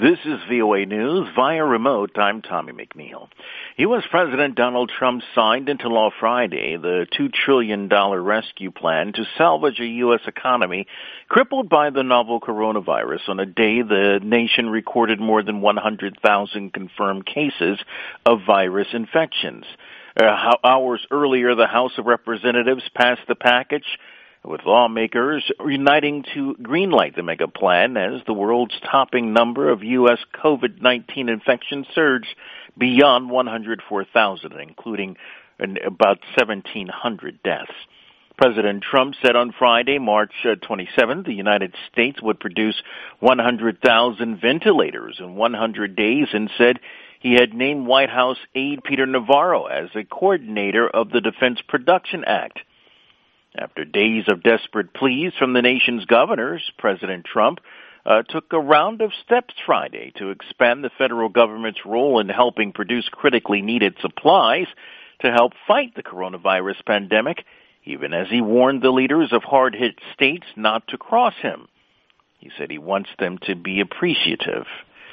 This is VOA News via remote. I'm Tommy McNeil. U.S. President Donald Trump signed into law Friday the $2 trillion rescue plan to salvage a U.S. economy crippled by the novel coronavirus on a day the nation recorded more than 100,000 confirmed cases of virus infections. Hours earlier, the House of Representatives passed the package, with lawmakers uniting to greenlight the mega plan as the world's topping number of U.S. COVID-19 infections surged beyond 104,000, including about 1,700 deaths. President Trump said on Friday, March 27th, the United States would produce 100,000 ventilators in 100 days and said he had named White House aide Peter Navarro as the coordinator of the Defense Production Act. After days of desperate pleas from the nation's governors, President Trump took a round of steps Friday to expand the federal government's role in helping produce critically needed supplies to help fight the coronavirus pandemic, even as he warned the leaders of hard-hit states not to cross him. He said he wants them to be appreciative.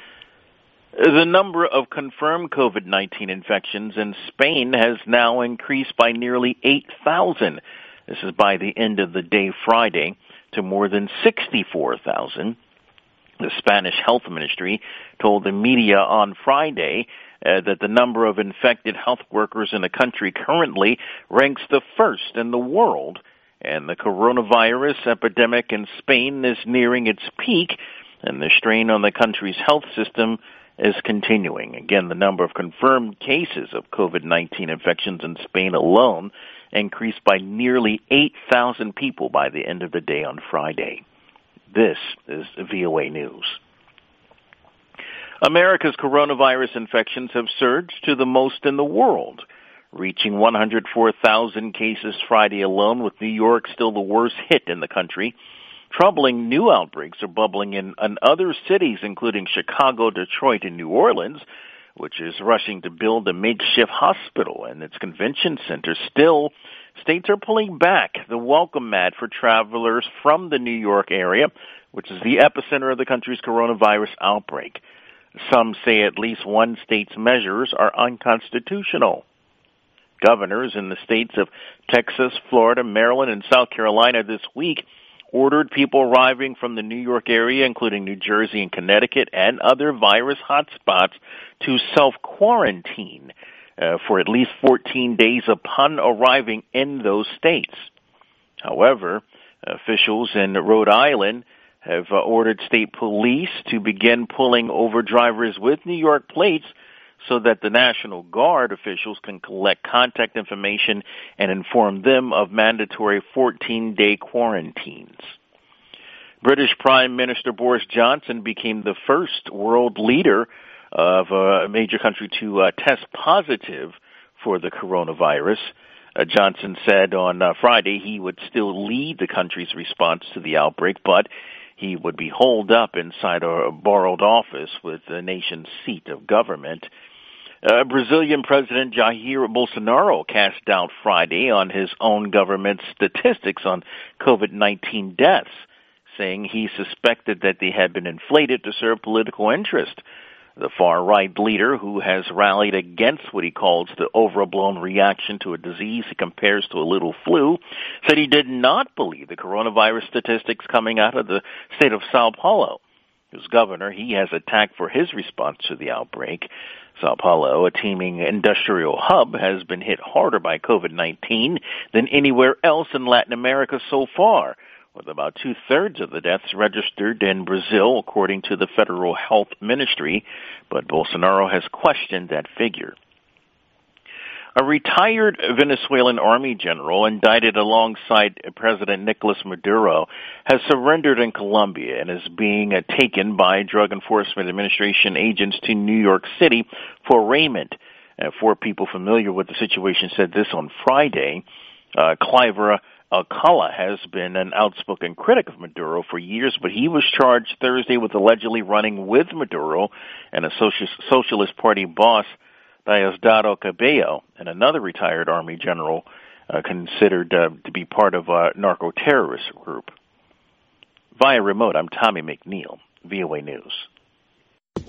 The number of confirmed COVID-19 infections in Spain has now increased by nearly 8,000. This is by the end of the day Friday, to more than 64,000. The Spanish health ministry told the media on Friday that the number of infected health workers in the country currently ranks the first in the world, and the coronavirus epidemic in Spain is nearing its peak, and the strain on the country's health system is continuing. Again, the number of confirmed cases of COVID-19 infections in Spain alone increased by nearly 8,000 people by the end of the day on Friday. This is VOA News. America's coronavirus infections have surged to the most in the world, reaching 104,000 cases Friday alone, with New York still the worst hit in the country. Troubling new outbreaks are bubbling in other cities, including Chicago, Detroit, and New Orleans, which is rushing to build a makeshift hospital and its convention center. Still, states are pulling back the welcome mat for travelers from the New York area, which is the epicenter of the country's coronavirus outbreak. Some say at least one state's measures are unconstitutional. Governors in the states of Texas, Florida, Maryland, and South Carolina this week ordered people arriving from the New York area, including New Jersey and Connecticut and other virus hotspots, to self-quarantine for at least 14 days upon arriving in those states. However, officials in Rhode Island have ordered state police to begin pulling over drivers with New York plates so that the National Guard officials can collect contact information and inform them of mandatory 14-day quarantines. British Prime Minister Boris Johnson became the first world leader of a major country to test positive for the coronavirus. Johnson said on Friday he would still lead the country's response to the outbreak, but he would be holed up inside a borrowed office with the nation's seat of government. Brazilian President Jair Bolsonaro cast doubt Friday on his own government's statistics on COVID-19 deaths, saying he suspected that they had been inflated to serve political interest. The far-right leader, who has rallied against what he calls the overblown reaction to a disease he compares to a little flu, said he did not believe the coronavirus statistics coming out of the state of Sao Paulo, whose governor he has attacked for his response to the outbreak. Sao Paulo, a teeming industrial hub, has been hit harder by COVID-19 than anywhere else in Latin America so far, with about two-thirds of the deaths registered in Brazil, according to the Federal Health Ministry, but Bolsonaro has questioned that figure. A retired Venezuelan army general indicted alongside President Nicolas Maduro has surrendered in Colombia and is being taken by Drug Enforcement Administration agents to New York City for arraignment. Four people familiar with the situation said this on Friday. Cliver Alcala has been an outspoken critic of Maduro for years, but he was charged Thursday with allegedly running with Maduro and a Socialist Party boss, Diosdado Cabello, and another retired Army general considered to be part of a narco-terrorist group. Via remote, I'm Tommy McNeil, VOA News.